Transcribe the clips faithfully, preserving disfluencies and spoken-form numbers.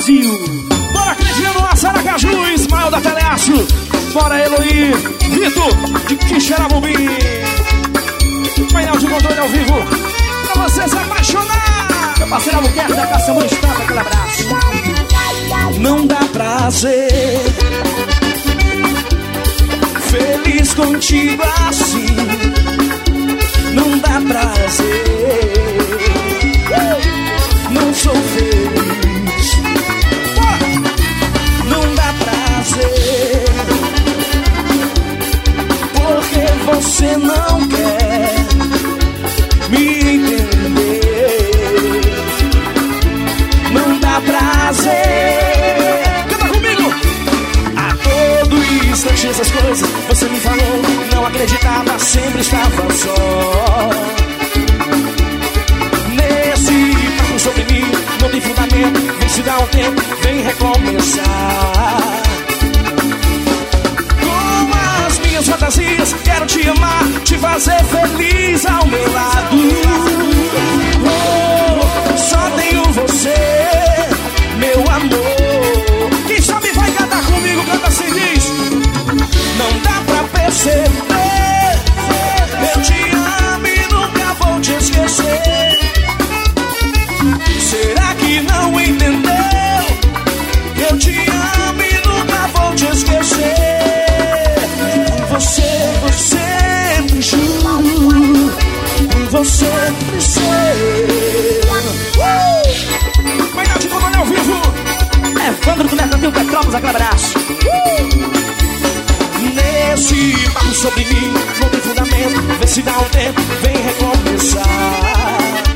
Brasil. Bora, Cristiano, Aracaju, Ismael da Teleaço. Bora, Eloy, Vitor, de Quixeramobim. Painel de controle ao vivo, pra você se apaixonar. Meu parceiro Albuquerque da Caçamba Estampa, aquele abraço. Não dá prazer, feliz contigo assim. Não dá prazer, não sou feliz. Não dá prazer, porque você não quer me entender. Não dá prazer. Canta comigo! A todo instante essas coisas você me falou, não acreditava, sempre estava só. Nesse papo sobre mim, não tem fundamento. Vem se dar um tempo, vem recomeçar. Com as minhas fantasias, quero te amar, te fazer feliz ao meu lado. Oh, só tenho você, meu amor. Quem sabe vai cantar comigo, canta assim, diz. Não dá pra perceber, eu te amo e nunca vou te esquecer. Será que não entendeu? Eu te amo e nunca vou te esquecer. Com você, você me juro, com você me sei. Uh! Vai dar de novo ao vivo. É Vandro do Mercantil Petrópolis, aquele abraço. Uh! Nesse papo sobre mim, não tem fundamento. Vê se dá um tempo, vem recomeçar.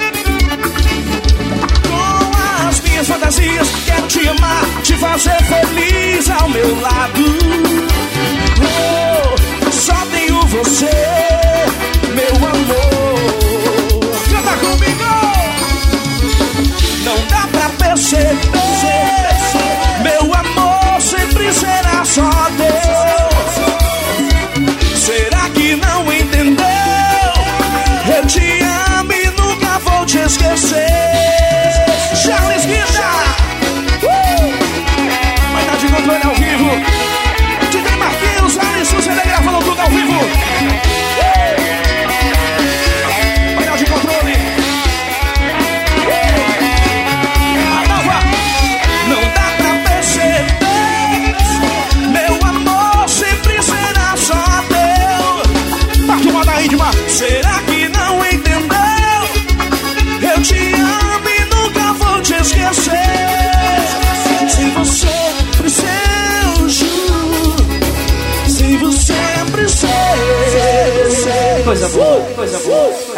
Com as minhas fantasias, quero te amar, te fazer feliz ao meu lado. Oh, só tenho você, meu amor. Canta comigo! Não dá pra perceber, meu amor sempre será só teu. Será que não entendeu? Eu te amo e nunca vou te esquecer. Charles Guida! Uh! Vai dar de controle ao vivo. D J Marquinhos, Alisson, você vai gravando tudo ao vivo. Uh! Vai dar de controle. Uh! A nova. Não dá pra perceber, meu amor sempre será só teu. Tá turma da íntima. Será que não entendeu? Eu te amo e nunca vou te esquecer. Sem você, eu juro. Sem você, preciso. Coisa boa, coisa boa.